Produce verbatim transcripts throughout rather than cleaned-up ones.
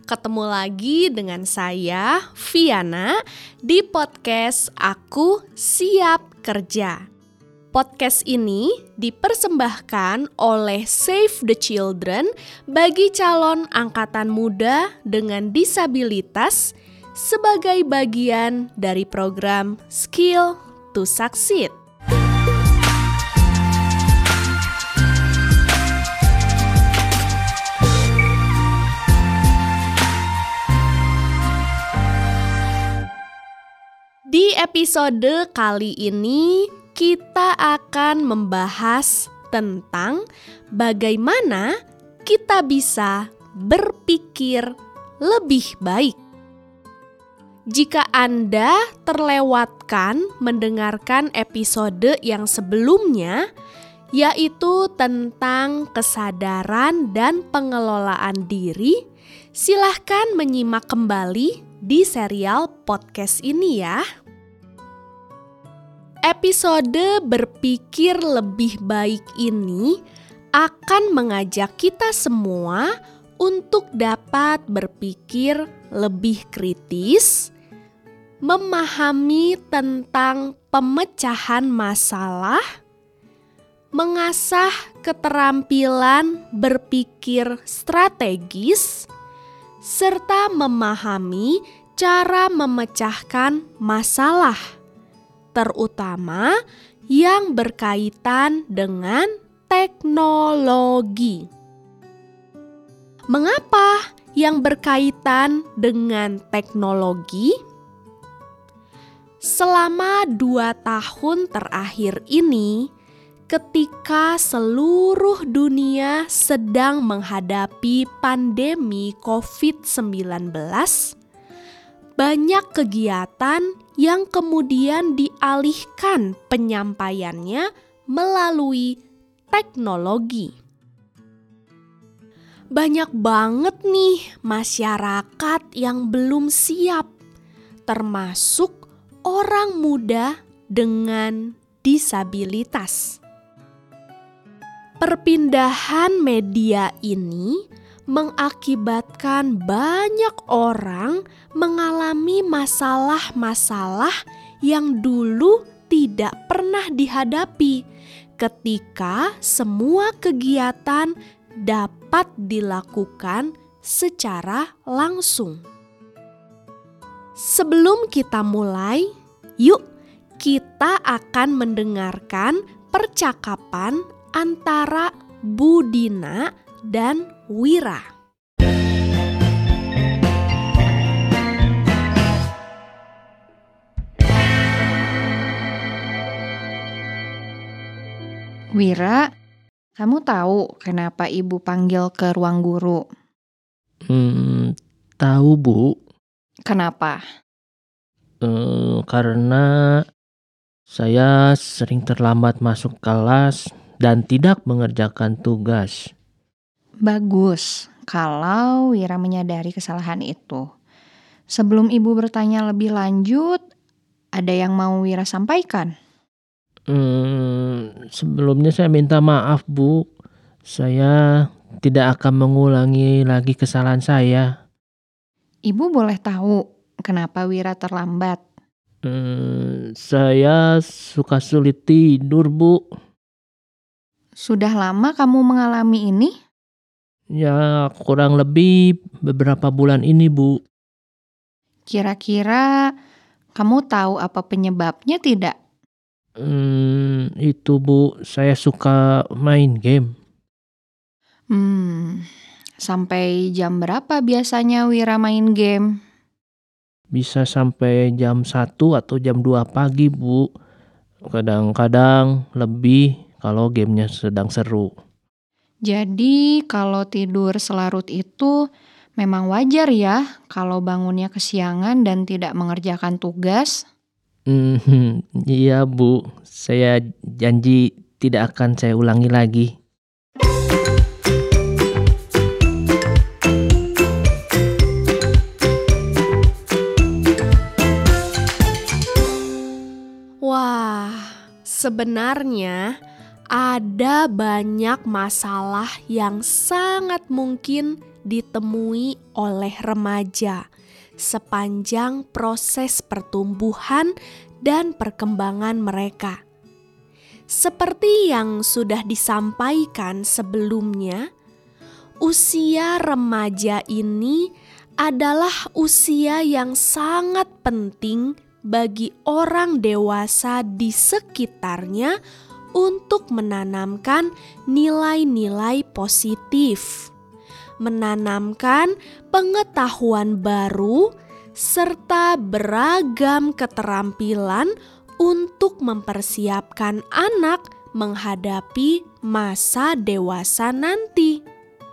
ketemu lagi dengan saya, Viana, di podcast Aku Siap Kerja. Podcast ini dipersembahkan oleh Save the Children bagi calon angkatan muda dengan disabilitas sebagai bagian dari program Skill to Succeed. Di episode kali ini, kita akan membahas tentang bagaimana kita bisa berpikir lebih baik. Jika Anda terlewatkan mendengarkan episode yang sebelumnya, yaitu tentang kesadaran dan pengelolaan diri, silahkan menyimak kembali di serial podcast ini ya. Episode berpikir lebih baik ini akan mengajak kita semua untuk dapat berpikir lebih kritis, memahami tentang pemecahan masalah, mengasah keterampilan berpikir strategis, serta memahami cara memecahkan masalah, terutama yang berkaitan dengan teknologi. Mengapa yang berkaitan dengan teknologi? Selama dua tahun terakhir ini, ketika seluruh dunia sedang menghadapi pandemi covid sembilan belas, banyak kegiatan yang kemudian dialihkan penyampaiannya melalui teknologi. Banyak banget nih masyarakat yang belum siap, termasuk orang muda dengan disabilitas. Perpindahan media ini mengakibatkan banyak orang mengalami masalah-masalah yang dulu tidak pernah dihadapi ketika semua kegiatan dapat dilakukan secara langsung. Sebelum kita mulai, yuk kita akan mendengarkan percakapan antara Bu Dina dan Wira. Wira, kamu tahu kenapa ibu panggil ke ruang guru? Hmm, tahu Bu. Kenapa? Eh, karena saya sering terlambat masuk kelas dan tidak mengerjakan tugas. Bagus kalau Wira menyadari kesalahan itu. Sebelum ibu bertanya lebih lanjut, ada yang mau Wira sampaikan? Hmm, sebelumnya saya minta maaf Bu. Saya tidak akan mengulangi lagi kesalahan saya. Ibu boleh tahu kenapa Wira terlambat? Hmm, saya suka sulit tidur Bu. Sudah lama kamu mengalami ini? Ya kurang lebih beberapa bulan ini Bu. Kira-kira kamu tahu apa penyebabnya tidak? Hmm, itu Bu, saya suka main game. Hmm, sampai jam berapa biasanya Wira main game? Bisa sampai jam satu atau jam dua pagi Bu. Kadang-kadang lebih kalau gamenya sedang seru. Jadi kalau tidur selarut itu memang wajar ya kalau bangunnya kesiangan dan tidak mengerjakan tugas? Hmm, iya Bu, saya janji tidak akan saya ulangi lagi. Wah, sebenarnya ada banyak masalah yang sangat mungkin ditemui oleh remaja sepanjang proses pertumbuhan dan perkembangan mereka. Seperti yang sudah disampaikan sebelumnya, usia remaja ini adalah usia yang sangat penting bagi orang dewasa di sekitarnya untuk menanamkan nilai-nilai positif, menanamkan pengetahuan baru, serta beragam keterampilan untuk mempersiapkan anak menghadapi masa dewasa nanti.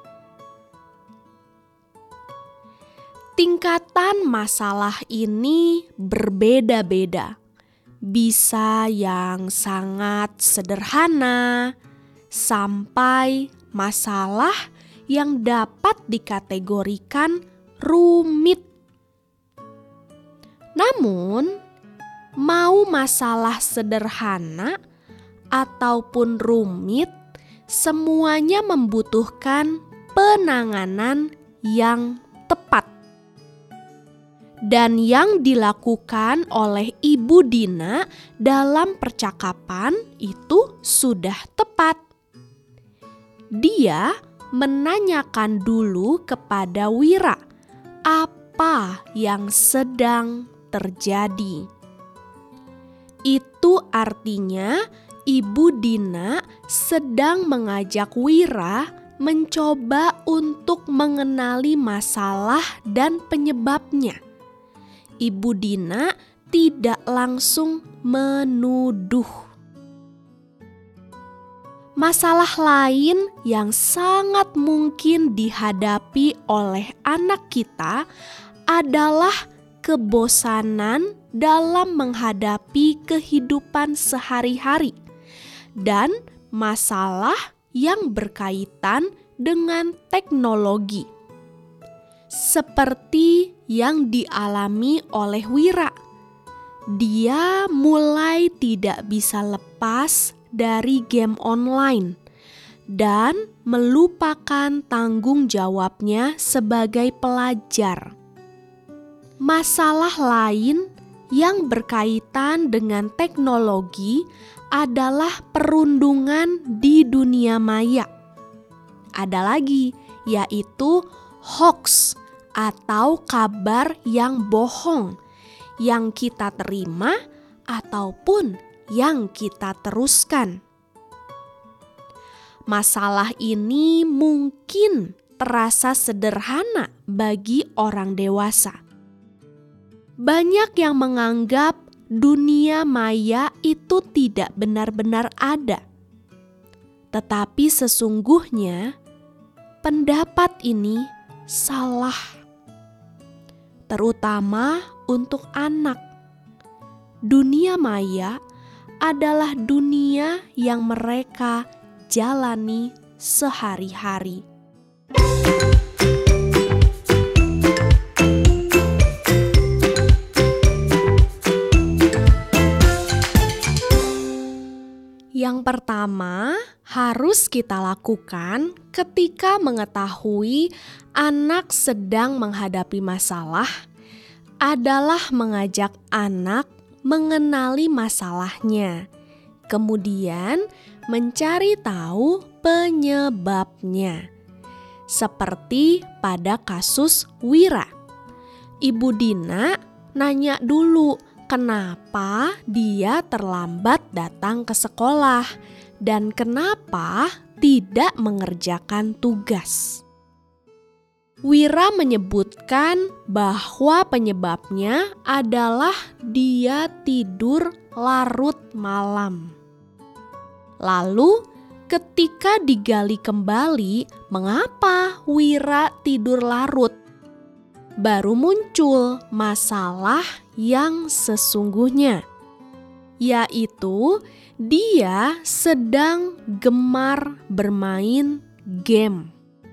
Tingkatan masalah ini berbeda-beda. Bisa yang sangat sederhana sampai masalah yang dapat dikategorikan rumit. Namun, mau masalah sederhana ataupun rumit, semuanya membutuhkan penanganan yang tepat. Dan yang dilakukan oleh Ibu Dina dalam percakapan itu sudah tepat. Dia menanyakan dulu kepada Wira apa yang sedang terjadi. Itu artinya Ibu Dina sedang mengajak Wira mencoba untuk mengenali masalah dan penyebabnya. Ibu Dina tidak langsung menuduh. Masalah lain yang sangat mungkin dihadapi oleh anak kita adalah kebosanan dalam menghadapi kehidupan sehari-hari dan masalah yang berkaitan dengan teknologi. Seperti yang dialami oleh Wira, dia mulai tidak bisa lepas dari game online dan melupakan tanggung jawabnya sebagai pelajar. Masalah lain yang berkaitan dengan teknologi adalah perundungan di dunia maya. Ada lagi, yaitu hoax atau kabar yang bohong yang kita terima ataupun yang kita teruskan. Masalah ini mungkin terasa sederhana bagi orang dewasa. Banyak yang menganggap dunia maya itu tidak benar-benar ada. Tetapi sesungguhnya pendapat ini salah. Terutama untuk anak. Dunia maya adalah dunia yang mereka jalani sehari-hari. Yang pertama harus kita lakukan ketika mengetahui anak sedang menghadapi masalah adalah mengajak anak mengenali masalahnya, kemudian mencari tahu penyebabnya. Seperti pada kasus Wira, Ibu Dina nanya dulu kenapa dia terlambat datang ke sekolah dan kenapa tidak mengerjakan tugas. Wira menyebutkan bahwa penyebabnya adalah dia tidur larut malam. Lalu ketika digali kembali mengapa Wira tidur larut, baru muncul masalah yang sesungguhnya, yaitu dia sedang gemar bermain game.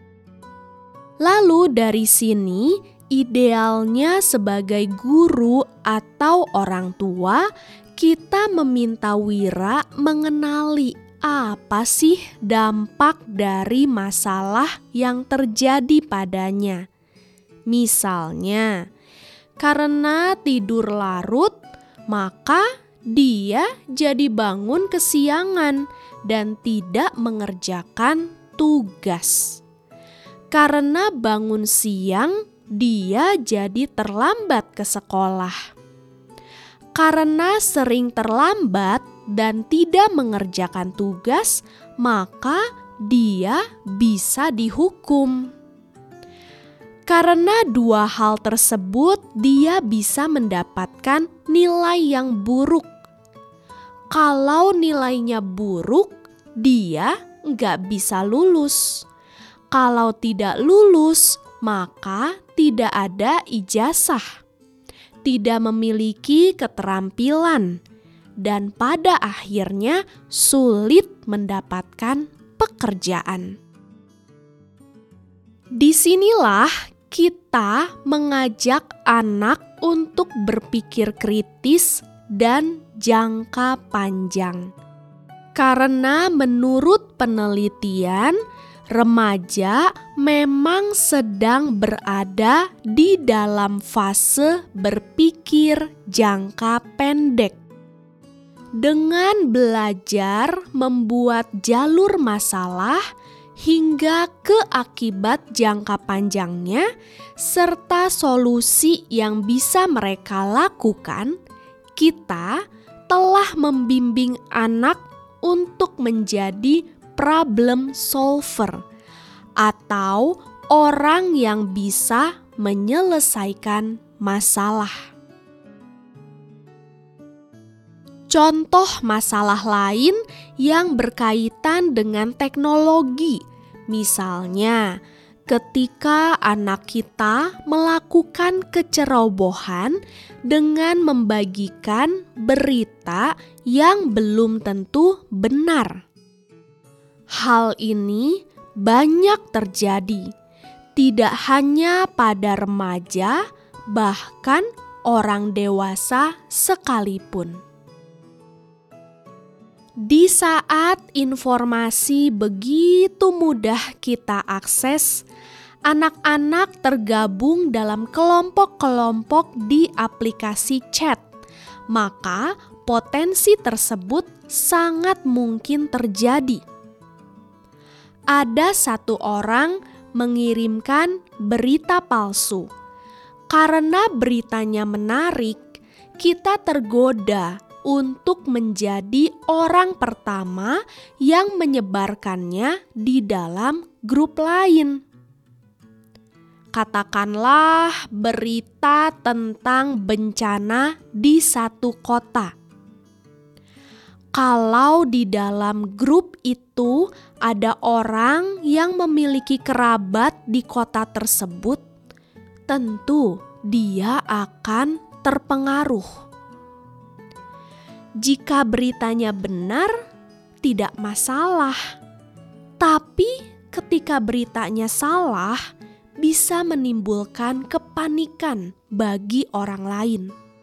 Lalu dari sini idealnya sebagai guru atau orang tua kita meminta Wira mengenali apa sih dampak dari masalah yang terjadi padanya. Misalnya, karena tidur larut, maka dia jadi bangun kesiangan dan tidak mengerjakan tugas. Karena bangun siang, dia jadi terlambat ke sekolah. Karena sering terlambat dan tidak mengerjakan tugas, maka dia bisa dihukum. Karena dua hal tersebut, dia bisa mendapatkan nilai yang buruk. Kalau nilainya buruk, dia nggak bisa lulus. Kalau tidak lulus, maka tidak ada ijazah, tidak memiliki keterampilan, dan pada akhirnya sulit mendapatkan pekerjaan. Disinilah kita mengajak anak untuk berpikir kritis dan jangka panjang. Karena menurut penelitian, remaja memang sedang berada di dalam fase berpikir jangka pendek. Dengan belajar membuat jalur masalah hingga ke akibat jangka panjangnya, serta solusi yang bisa mereka lakukan, kita telah membimbing anak untuk menjadi problem solver atau orang yang bisa menyelesaikan masalah. Contoh masalah lain yang berkaitan dengan teknologi, misalnya ketika anak kita melakukan kecerobohan dengan membagikan berita yang belum tentu benar. Hal ini banyak terjadi, tidak hanya pada remaja, bahkan orang dewasa sekalipun. Di saat informasi begitu mudah kita akses, anak-anak tergabung dalam kelompok-kelompok di aplikasi chat, maka potensi tersebut sangat mungkin terjadi. Ada satu orang mengirimkan berita palsu. Karena beritanya menarik, kita tergoda untuk menjadi orang pertama yang menyebarkannya di dalam grup lain. Katakanlah berita tentang bencana di satu kota. Kalau di dalam grup itu ada orang yang memiliki kerabat di kota tersebut, tentu dia akan terpengaruh. Jika beritanya benar, tidak masalah. Tapi ketika beritanya salah, bisa menimbulkan kepanikan bagi orang lain.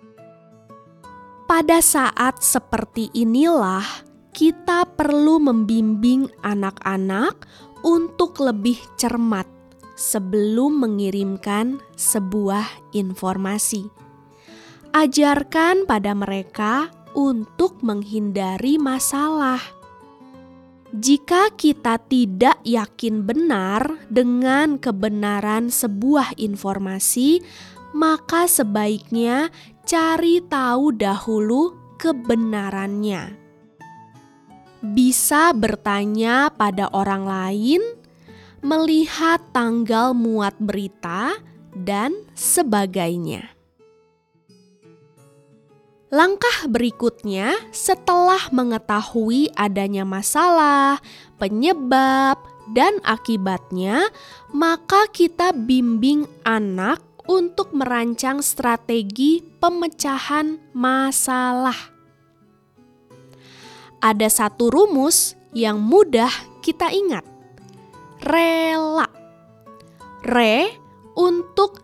Pada saat seperti inilah, kita perlu membimbing anak-anak untuk lebih cermat sebelum mengirimkan sebuah informasi. Ajarkan pada mereka untuk menghindari masalah. Jika kita tidak yakin benar dengan kebenaran sebuah informasi, maka sebaiknya cari tahu dahulu kebenarannya. Bisa bertanya pada orang lain, melihat tanggal muat berita, dan sebagainya. Langkah berikutnya, setelah mengetahui adanya masalah, penyebab, dan akibatnya, maka kita bimbing anak untuk merancang strategi pemecahan masalah. Ada satu rumus yang mudah kita ingat. Rela. Re untuk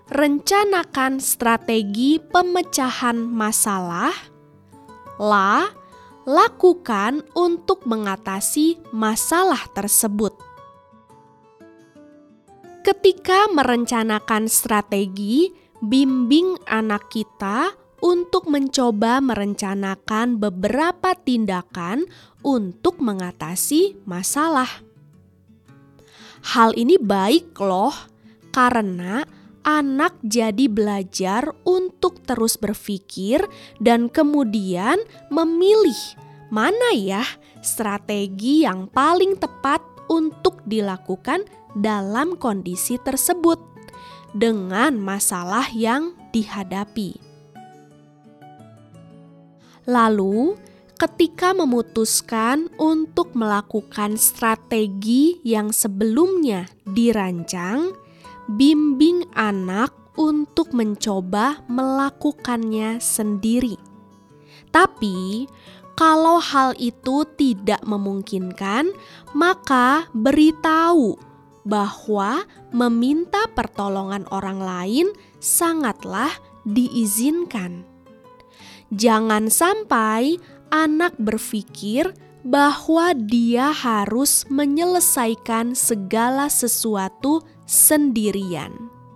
rencanakan strategi pemecahan masalah. La, lakukan untuk mengatasi masalah tersebut. Ketika merencanakan strategi, bimbing anak kita untuk mencoba merencanakan beberapa tindakan untuk mengatasi masalah. Hal ini baik loh, karena anak jadi belajar untuk terus berpikir dan kemudian memilih mana ya strategi yang paling tepat untuk dilakukan dalam kondisi tersebut dengan masalah yang dihadapi. Lalu, ketika memutuskan untuk melakukan strategi yang sebelumnya dirancang, bimbing anak untuk mencoba melakukannya sendiri. Tapi, kalau hal itu tidak memungkinkan, maka beritahu bahwa meminta pertolongan orang lain sangatlah diizinkan. Jangan sampai anak berpikir bahwa dia harus menyelesaikan segala sesuatu sendirian.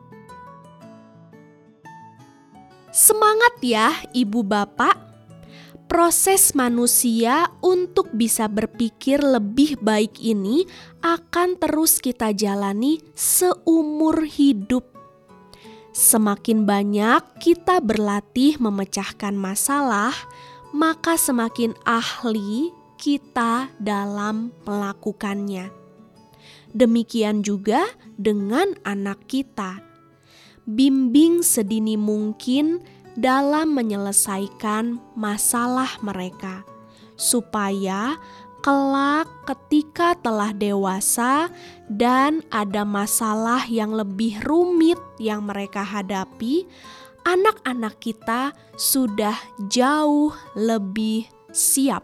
Semangat ya ibu bapak! Proses manusia untuk bisa berpikir lebih baik ini akan terus kita jalani seumur hidup. Semakin banyak kita berlatih memecahkan masalah, maka semakin ahli kita dalam melakukannya. Demikian juga dengan anak kita. Bimbing sedini mungkin dalam menyelesaikan masalah mereka, supaya kelak ketika telah dewasa dan ada masalah yang lebih rumit yang mereka hadapi, anak-anak kita sudah jauh lebih siap.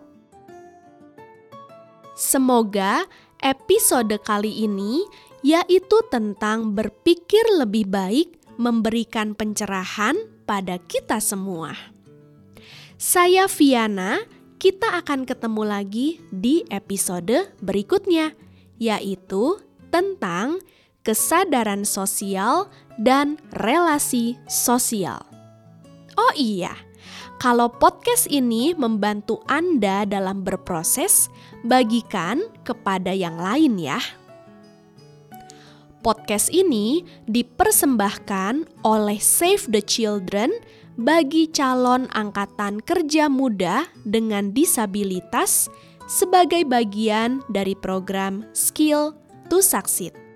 Semoga episode kali ini, yaitu tentang berpikir lebih baik, memberikan pencerahan pada kita semua. Saya Viana, kita akan ketemu lagi di episode berikutnya, yaitu tentang kesadaran sosial dan relasi sosial. Oh iya, kalau podcast ini membantu Anda dalam berproses, bagikan kepada yang lain ya. Podcast ini dipersembahkan oleh Save the Children bagi calon angkatan kerja muda dengan disabilitas sebagai bagian dari program Skill to Succeed.